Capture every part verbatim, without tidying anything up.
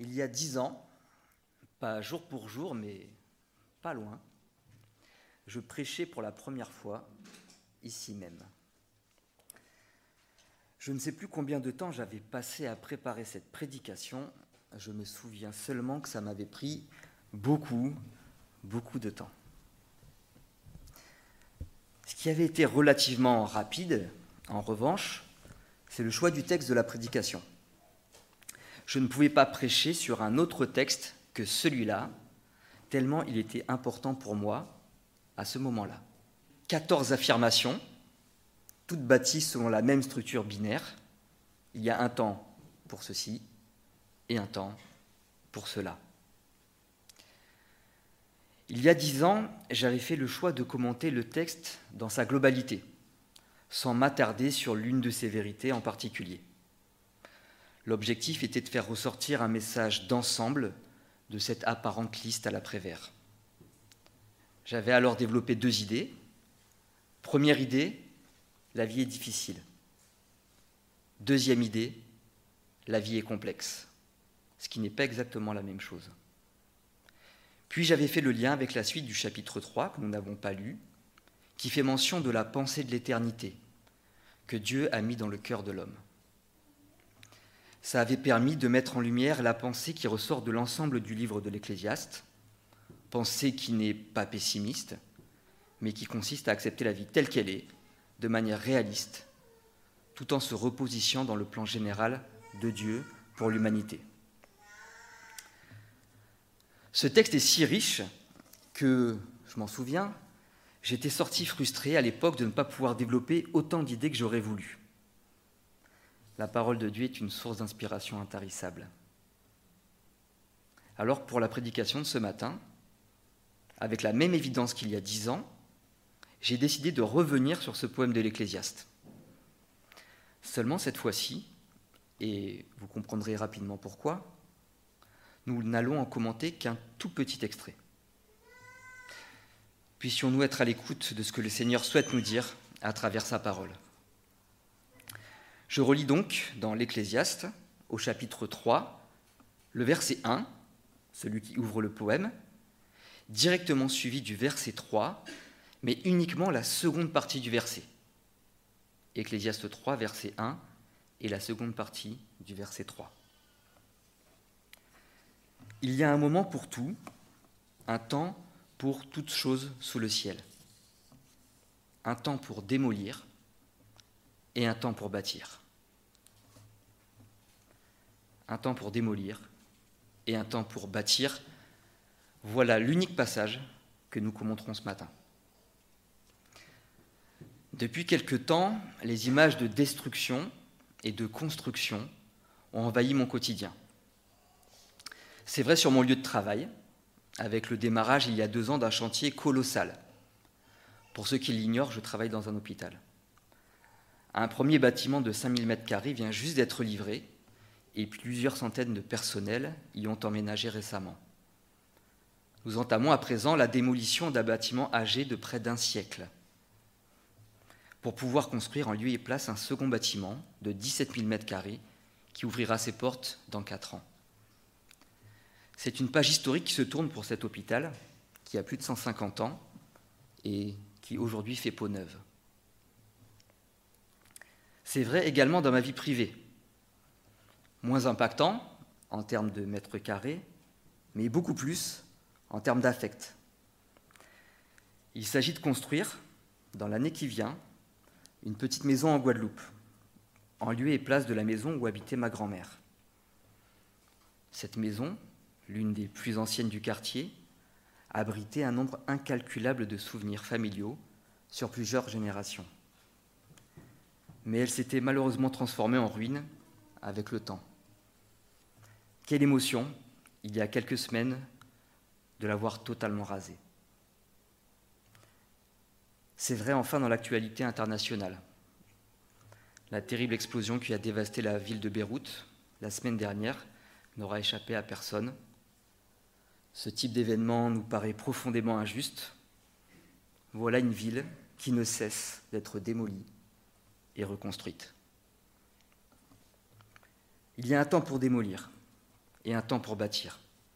Il y a dix ans, pas jour pour jour, mais pas loin, je prêchais pour la première fois ici même. Je ne sais plus combien de temps j'avais passé à préparer cette prédication. Je me souviens seulement que ça m'avait pris beaucoup, beaucoup de temps. Ce qui avait été relativement rapide, en revanche, c'est le choix du texte de la prédication. Je ne pouvais pas prêcher sur un autre texte que celui-là, tellement il était important pour moi à ce moment-là. quatorze affirmations, toutes bâties selon la même structure binaire. Il y a un temps pour ceci et un temps pour cela. Il y a dix ans, j'avais fait le choix de commenter le texte dans sa globalité, sans m'attarder sur l'une de ses vérités en particulier. L'objectif était de faire ressortir un message d'ensemble de cette apparente liste à l'après-vert. J'avais alors développé deux idées. Première idée, la vie est difficile. Deuxième idée, la vie est complexe, ce qui n'est pas exactement la même chose. Puis j'avais fait le lien avec la suite du chapitre trois, que nous n'avons pas lu, qui fait mention de la pensée de l'éternité que Dieu a mis dans le cœur de l'homme. Ça avait permis de mettre en lumière la pensée qui ressort de l'ensemble du livre de l'Ecclésiaste, pensée qui n'est pas pessimiste, mais qui consiste à accepter la vie telle qu'elle est, de manière réaliste, tout en se repositionnant dans le plan général de Dieu pour l'humanité. Ce texte est si riche que, je m'en souviens, j'étais sorti frustré à l'époque de ne pas pouvoir développer autant d'idées que j'aurais voulu. La parole de Dieu est une source d'inspiration intarissable. Alors, pour la prédication de ce matin, avec la même évidence qu'il y a dix ans, j'ai décidé de revenir sur ce poème de l'Ecclésiaste. Seulement cette fois-ci, et vous comprendrez rapidement pourquoi, nous n'allons en commenter qu'un tout petit extrait. Puissions-nous être à l'écoute de ce que le Seigneur souhaite nous dire à travers sa parole. Je relis donc dans l'Ecclésiaste, au chapitre trois, le verset un, celui qui ouvre le poème, directement suivi du verset trois, mais uniquement la seconde partie du verset. Ecclésiaste trois, verset un, et la seconde partie du verset trois. Il y a un moment pour tout, un temps pour toute chose sous le ciel. Un temps pour démolir et un temps pour bâtir. Un temps pour démolir et un temps pour bâtir. Voilà l'unique passage que nous commenterons ce matin. Depuis quelque temps, les images de destruction et de construction ont envahi mon quotidien. C'est vrai sur mon lieu de travail, avec le démarrage il y a deux ans d'un chantier colossal. Pour ceux qui l'ignorent, je travaille dans un hôpital. Un premier bâtiment de cinq mille mètres carrés vient juste d'être livré et plusieurs centaines de personnels y ont emménagé récemment. Nous entamons à présent la démolition d'un bâtiment âgé de près d'un siècle pour pouvoir construire en lieu et place un second bâtiment de dix-sept mille mètres carrés qui ouvrira ses portes dans quatre ans. C'est une page historique qui se tourne pour cet hôpital qui a plus de cent cinquante ans et qui aujourd'hui fait peau neuve. C'est vrai également dans ma vie privée. Moins impactant en termes de mètres carrés, mais beaucoup plus en termes d'affect. Il s'agit de construire, dans l'année qui vient, une petite maison en Guadeloupe, en lieu et place de la maison où habitait ma grand-mère. Cette maison, l'une des plus anciennes du quartier, abritait un nombre incalculable de souvenirs familiaux sur plusieurs générations. Mais elle s'était malheureusement transformée en ruine avec le temps. Quelle émotion, il y a quelques semaines, de la voir totalement rasée. C'est vrai enfin dans l'actualité internationale. La terrible explosion qui a dévasté la ville de Beyrouth la semaine dernière n'aura échappé à personne. Ce type d'événement nous paraît profondément injuste. Voilà une ville qui ne cesse d'être démolie et reconstruite. Il y a un temps pour démolir et un temps pour bâtir.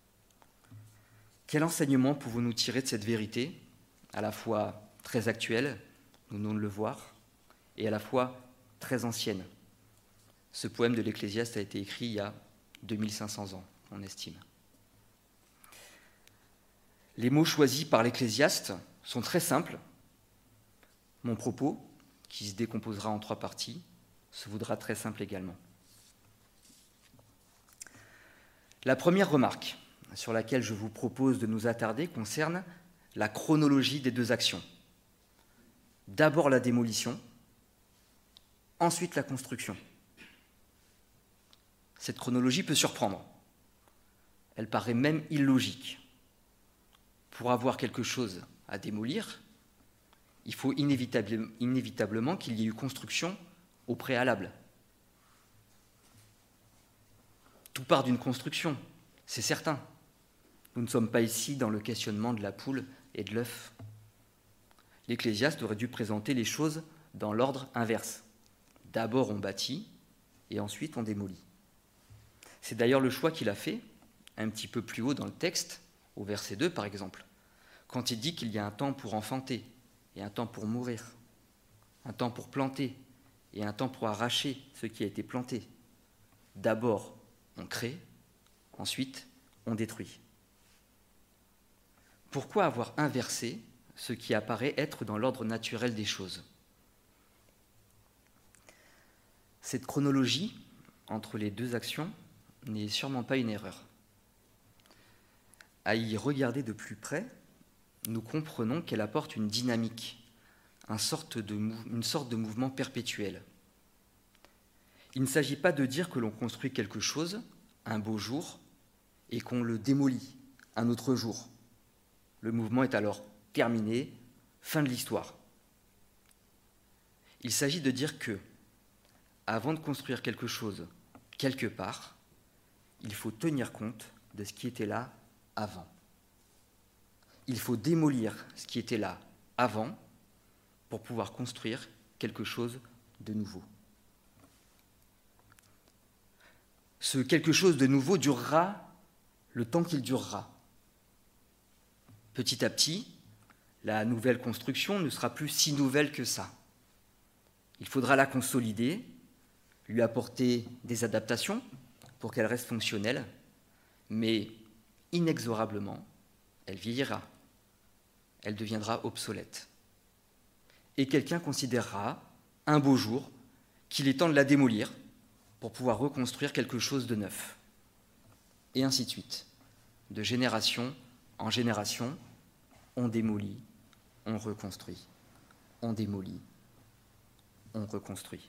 Quel enseignement pouvons-nous tirer de cette vérité, à la fois très actuelle, nous venons de le voir, et à la fois très ancienne? Ce poème de l'Ecclésiaste a été écrit il y a deux mille cinq cents ans, on estime. Les mots choisis par l'Ecclésiaste sont très simples. Mon propos, qui se décomposera en trois parties, se voudra très simple également. La première remarque sur laquelle je vous propose de nous attarder concerne la chronologie des deux actions. D'abord la démolition, ensuite la construction. Cette chronologie peut surprendre. Elle paraît même illogique. Pour avoir quelque chose à démolir, il faut inévitablement, inévitablement qu'il y ait eu construction au préalable. Tout part d'une construction, c'est certain. Nous ne sommes pas ici dans le questionnement de la poule et de l'œuf. L'Ecclésiaste aurait dû présenter les choses dans l'ordre inverse. D'abord on bâtit et ensuite on démolit. C'est d'ailleurs le choix qu'il a fait, un petit peu plus haut dans le texte, au verset deux par exemple, quand il dit qu'il y a un temps pour enfanter et un temps pour mourir, un temps pour planter et un temps pour arracher ce qui a été planté. D'abord on crée, ensuite on détruit. Pourquoi avoir inversé ce qui apparaît être dans l'ordre naturel des choses? Cette chronologie entre les deux actions n'est sûrement pas une erreur. À y regarder de plus près, nous comprenons qu'elle apporte une dynamique, une sorte de, une sorte de mouvement perpétuel. Il ne s'agit pas de dire que l'on construit quelque chose un beau jour et qu'on le démolit un autre jour. Le mouvement est alors terminé, fin de l'histoire. Il s'agit de dire que, avant de construire quelque chose quelque part, il faut tenir compte de ce qui était là avant. Il faut démolir ce qui était là avant pour pouvoir construire quelque chose de nouveau. Ce quelque chose de nouveau durera le temps qu'il durera. Petit à petit, la nouvelle construction ne sera plus si nouvelle que ça. Il faudra la consolider, lui apporter des adaptations pour qu'elle reste fonctionnelle, mais inexorablement, elle vieillira, elle deviendra obsolète. Et quelqu'un considérera, un beau jour, qu'il est temps de la démolir pour pouvoir reconstruire quelque chose de neuf. Et ainsi de suite. De génération en génération, on démolit, on reconstruit. On démolit, on reconstruit.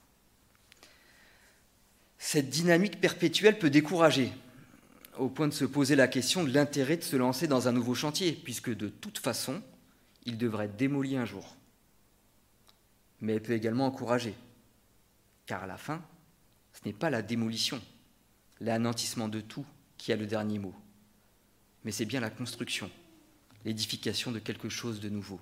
Cette dynamique perpétuelle peut décourager, au point de se poser la question de l'intérêt de se lancer dans un nouveau chantier, puisque de toute façon, il devrait être démoli un jour. Mais elle peut également encourager, car à la fin, ce n'est pas la démolition, l'anéantissement de tout qui a le dernier mot, mais c'est bien la construction, l'édification de quelque chose de nouveau.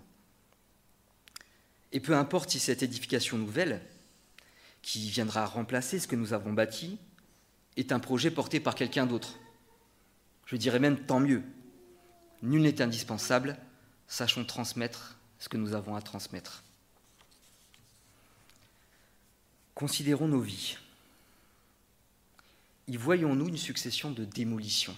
Et peu importe si cette édification nouvelle, qui viendra remplacer ce que nous avons bâti, est un projet porté par quelqu'un d'autre. Je dirais même tant mieux. Nul n'est indispensable, sachons transmettre ce que nous avons à transmettre. Considérons nos vies. Y voyons-nous une succession de démolitions?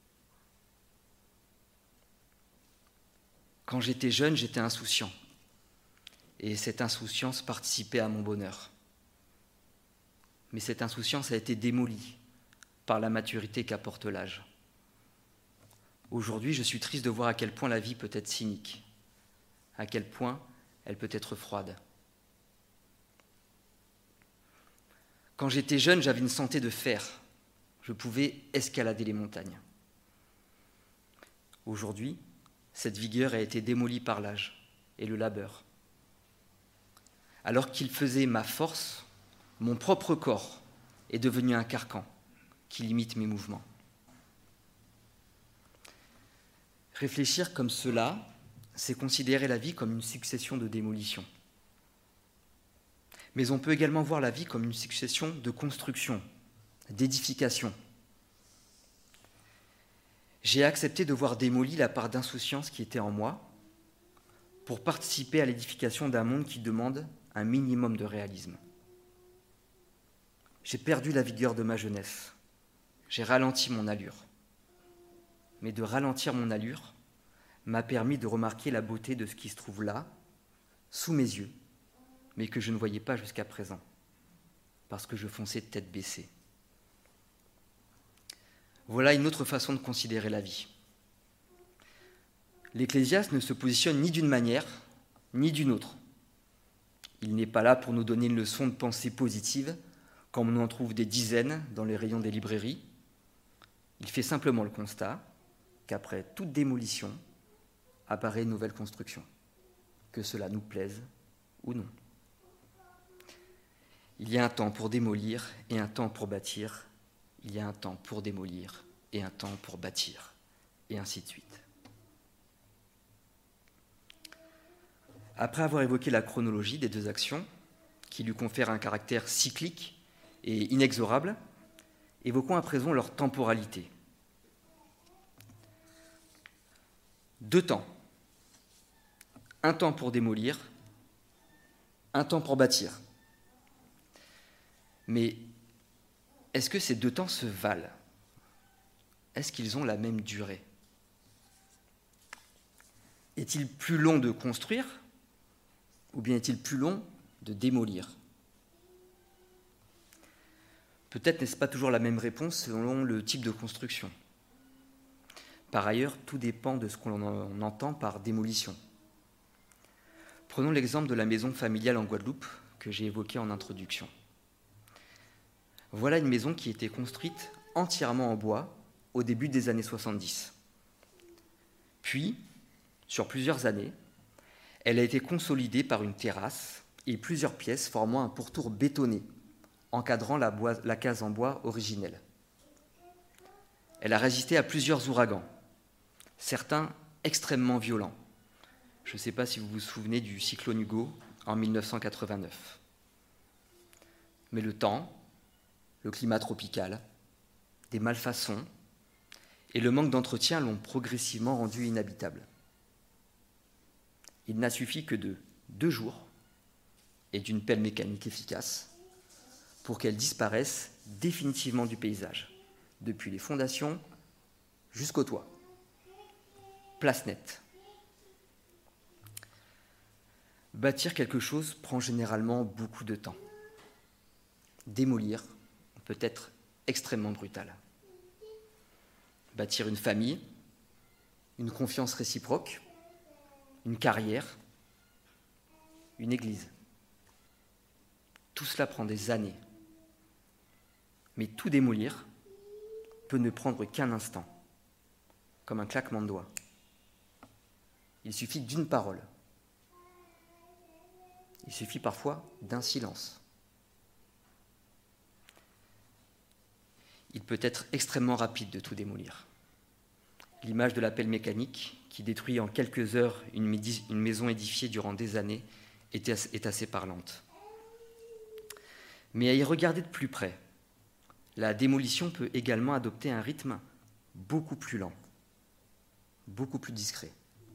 Quand j'étais jeune, j'étais insouciant. Et cette insouciance participait à mon bonheur. Mais cette insouciance a été démolie par la maturité qu'apporte l'âge. Aujourd'hui, je suis triste de voir à quel point la vie peut être cynique, à quel point elle peut être froide. Quand j'étais jeune, j'avais une santé de fer. Je pouvais escalader les montagnes. Aujourd'hui, cette vigueur a été démolie par l'âge et le labeur. Alors qu'il faisait ma force, mon propre corps est devenu un carcan qui limite mes mouvements. Réfléchir comme cela, c'est considérer la vie comme une succession de démolitions. Mais on peut également voir la vie comme une succession de constructions, d'édifications. j'ai accepté de voir démolie la part d'insouciance qui était en moi pour participer à l'édification d'un monde qui demande un minimum de réalisme. J'ai perdu la vigueur de ma jeunesse. J'ai ralenti mon allure. Mais de ralentir mon allure m'a permis de remarquer la beauté de ce qui se trouve là, sous mes yeux, mais que je ne voyais pas jusqu'à présent, parce que je fonçais de tête baissée. Voilà une autre façon de considérer la vie. L'Ecclésiaste ne se positionne ni d'une manière, ni d'une autre. Il n'est pas là pour nous donner une leçon de pensée positive, comme on en trouve des dizaines dans les rayons des librairies. Il fait simplement le constat qu'après toute démolition, apparaît une nouvelle construction, que cela nous plaise ou non. Il y a un temps pour démolir et un temps pour bâtir. Il y a un temps pour démolir et un temps pour bâtir, et ainsi de suite. Après avoir évoqué la chronologie des deux actions, qui lui confère un caractère cyclique et inexorable, évoquons à présent leur temporalité. Deux temps. Un temps pour démolir, un temps pour bâtir. Mais est-ce que ces deux temps se valent? Est-ce qu'ils ont la même durée? Est-il plus long de construire ou bien est-il plus long de démolir? Peut-être n'est-ce pas toujours la même réponse selon le type de construction. Par ailleurs, tout dépend de ce qu'on entend par démolition. Prenons l'exemple de la maison familiale en Guadeloupe que j'ai évoquée en introduction. Voilà une maison qui était construite entièrement en bois au début des années soixante-dix. Puis, sur plusieurs années, elle a été consolidée par une terrasse et plusieurs pièces formant un pourtour bétonné, encadrant la, bois, la case en bois originelle. Elle a résisté à plusieurs ouragans, certains extrêmement violents. Je ne sais pas si vous vous souvenez du cyclone Hugo en mille neuf cent quatre-vingt-neuf. Mais le temps, le climat tropical, des malfaçons et le manque d'entretien l'ont progressivement rendue inhabitable. Il n'a suffi que de deux jours et d'une pelle mécanique efficace pour qu'elle disparaisse définitivement du paysage, depuis les fondations jusqu'au toit. Place nette. Bâtir quelque chose prend généralement beaucoup de temps. Démolir peut être extrêmement brutal. Bâtir une famille, une confiance réciproque, une carrière, une église. Tout cela prend des années. Mais tout démolir peut ne prendre qu'un instant, comme un claquement de doigts. Il suffit d'une parole. Il suffit parfois d'un silence. Il peut être extrêmement rapide de tout démolir. L'image de la pelle mécanique, qui détruit en quelques heures une maison édifiée durant des années, est assez parlante. Mais à y regarder de plus près, la démolition peut également adopter un rythme beaucoup plus lent, beaucoup plus discret.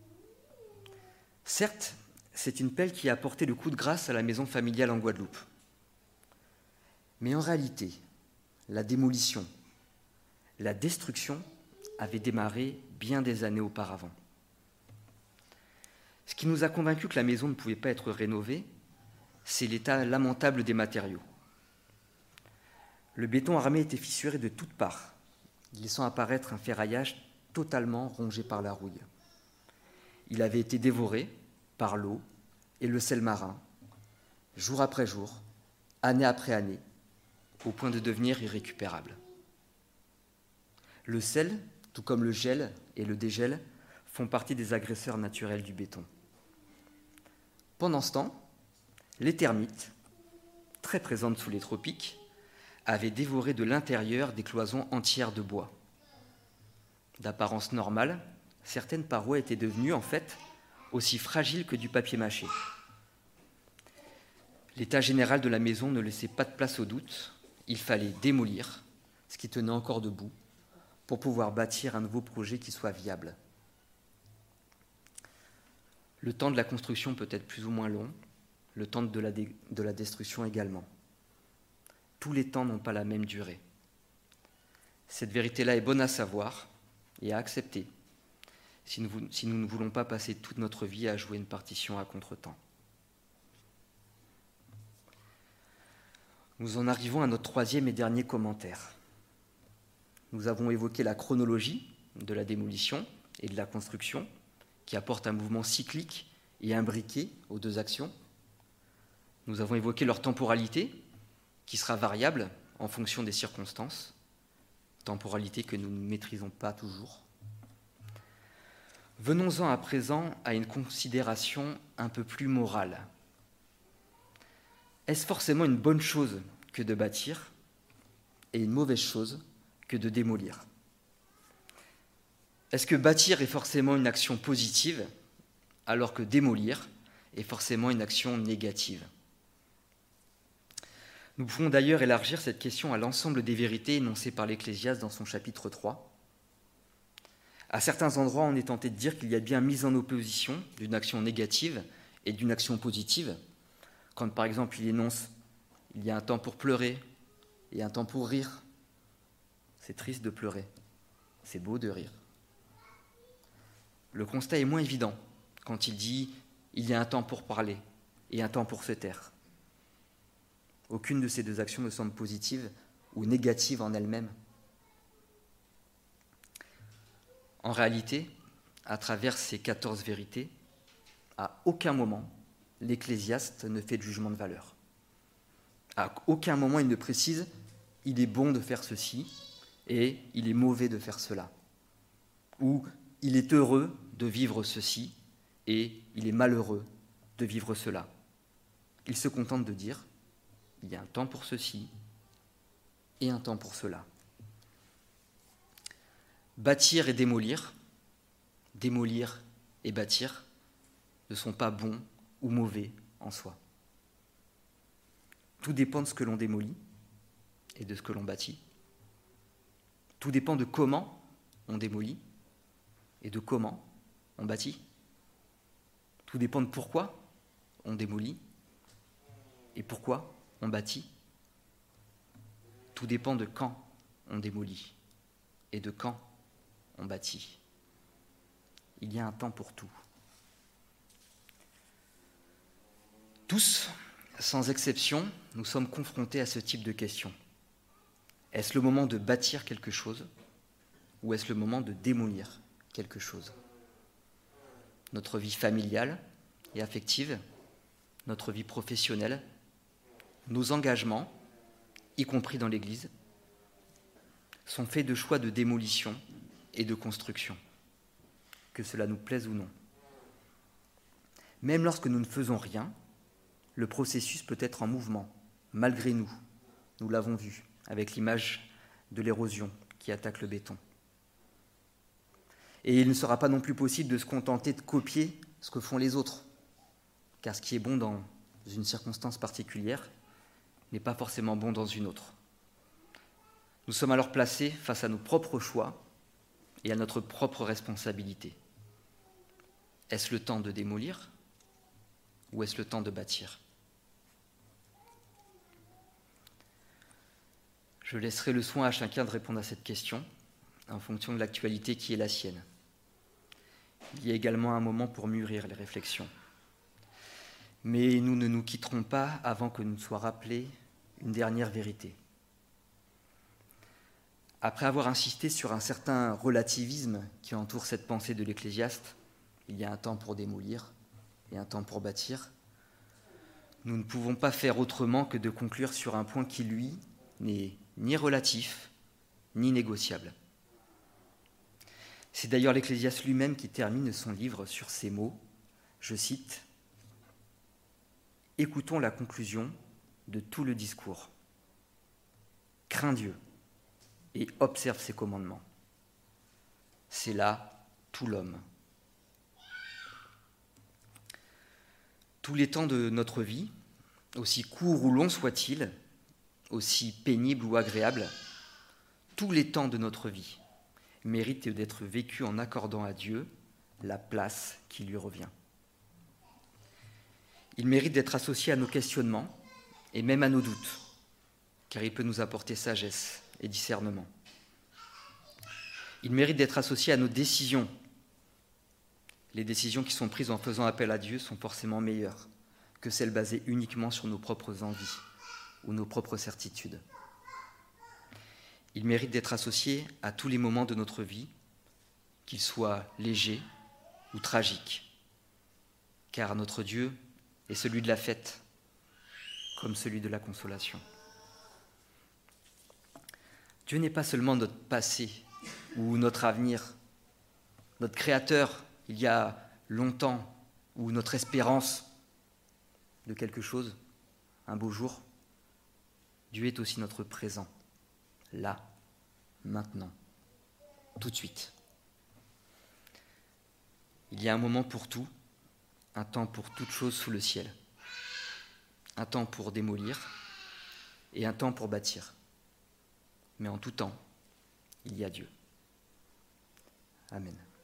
Certes, c'est une pelle qui a apporté le coup de grâce à la maison familiale en Guadeloupe. Mais en réalité, la démolition, la destruction avait démarré bien des années auparavant. Ce qui nous a convaincus que la maison ne pouvait pas être rénovée, c'est l'état lamentable des matériaux. Le béton armé était fissuré de toutes parts, laissant apparaître un ferraillage totalement rongé par la rouille. Il avait été dévoré par l'eau et le sel marin, jour après jour, année après année, au point de devenir irrécupérable. Le sel, tout comme le gel et le dégel, font partie des agresseurs naturels du béton. Pendant ce temps, les termites, très présentes sous les tropiques, avaient dévoré de l'intérieur des cloisons entières de bois. D'apparence normale, certaines parois étaient devenues, en fait, aussi fragiles que du papier mâché. L'état général de la maison ne laissait pas de place au doute. Il fallait démolir ce qui tenait encore debout pour pouvoir bâtir un nouveau projet qui soit viable. Le temps de la construction peut être plus ou moins long, le temps de la, dé- de la destruction également. Tous les temps n'ont pas la même durée. Cette vérité-là est bonne à savoir et à accepter si nous, si nous ne voulons pas passer toute notre vie à jouer une partition à contre-temps. Nous en arrivons à notre troisième et dernier commentaire. Nous avons évoqué la chronologie de la démolition et de la construction, qui apporte un mouvement cyclique et imbriqué aux deux actions. Nous avons évoqué leur temporalité, qui sera variable en fonction des circonstances, temporalité que nous ne maîtrisons pas toujours. Venons-en à présent à une considération un peu plus morale. Est-ce forcément une bonne chose que de bâtir et une mauvaise chose que de démolir ? Est-ce que bâtir est forcément une action positive alors que démolir est forcément une action négative ? Nous pouvons d'ailleurs élargir cette question à l'ensemble des vérités énoncées par l'Ecclésiaste dans son chapitre trois. À certains endroits, on est tenté de dire qu'il y a bien mise en opposition d'une action négative et d'une action positive, quand par exemple il énonce « il y a un temps pour pleurer et un temps pour rire ». C'est triste de pleurer, c'est beau de rire. Le constat est moins évident quand il dit « il y a un temps pour parler et un temps pour se taire ». Aucune de ces deux actions ne semble positive ou négative en elle-même. En réalité, à travers ces quatorze vérités, à aucun moment, l'Ecclésiaste ne fait de jugement de valeur. À aucun moment, il ne précise « il est bon de faire ceci » et « il est mauvais de faire cela » ou « il est heureux de vivre ceci » et « il est malheureux de vivre cela ». Il se contente de dire « il y a un temps pour ceci et un temps pour cela ». Bâtir et démolir, démolir et bâtir ne sont pas bons ou mauvais en soi. Tout dépend de ce que l'on démolit et de ce que l'on bâtit. Tout dépend de comment on démolit et de comment on bâtit. Tout dépend de pourquoi on démolit et pourquoi on bâtit. Tout dépend de quand on démolit et de quand on bâtit. Il y a un temps pour tout. Tous, sans exception, nous sommes confrontés à ce type de questions. Est-ce le moment de bâtir quelque chose ou est-ce le moment de démolir quelque chose ? Notre vie familiale et affective, notre vie professionnelle, nos engagements, y compris dans l'Église, sont faits de choix de démolition et de construction, que cela nous plaise ou non. Même lorsque nous ne faisons rien, le processus peut être en mouvement, malgré nous. Nous l'avons vu avec l'image de l'érosion qui attaque le béton. Et il ne sera pas non plus possible de se contenter de copier ce que font les autres, car ce qui est bon dans une circonstance particulière n'est pas forcément bon dans une autre. Nous sommes alors placés face à nos propres choix et à notre propre responsabilité. Est-ce le temps de démolir ou est-ce le temps de bâtir ? Je laisserai le soin à chacun de répondre à cette question en fonction de l'actualité qui est la sienne. Il y a également un moment pour mûrir les réflexions. Mais nous ne nous quitterons pas avant que nous soient rappelés une dernière vérité. Après avoir insisté sur un certain relativisme qui entoure cette pensée de l'Ecclésiaste, il y a un temps pour démolir et un temps pour bâtir, nous ne pouvons pas faire autrement que de conclure sur un point qui, lui, n'est ni relatif, ni négociable. C'est d'ailleurs l'Ecclésiaste lui-même qui termine son livre sur ces mots, je cite, « Écoutons la conclusion de tout le discours. Crains Dieu et observe ses commandements. C'est là tout l'homme. » Tous les temps de notre vie, aussi courts ou longs soient-ils, aussi pénibles ou agréables, tous les temps de notre vie mérite d'être vécu en accordant à Dieu la place qui lui revient. Il mérite d'être associé à nos questionnements et même à nos doutes, car il peut nous apporter sagesse et discernement. Il mérite d'être associé à nos décisions. Les décisions qui sont prises en faisant appel à Dieu sont forcément meilleures que celles basées uniquement sur nos propres envies ou nos propres certitudes. Il mérite d'être associé à tous les moments de notre vie, qu'ils soient légers ou tragiques, car notre Dieu est celui de la fête, comme celui de la consolation. Dieu n'est pas seulement notre passé ou notre avenir, notre Créateur il y a longtemps, ou notre espérance de quelque chose, un beau jour. Dieu est aussi notre présent, là, maintenant, tout de suite. Il y a un moment pour tout, un temps pour toute chose sous le ciel, un temps pour démolir et un temps pour bâtir. Mais en tout temps, il y a Dieu. Amen.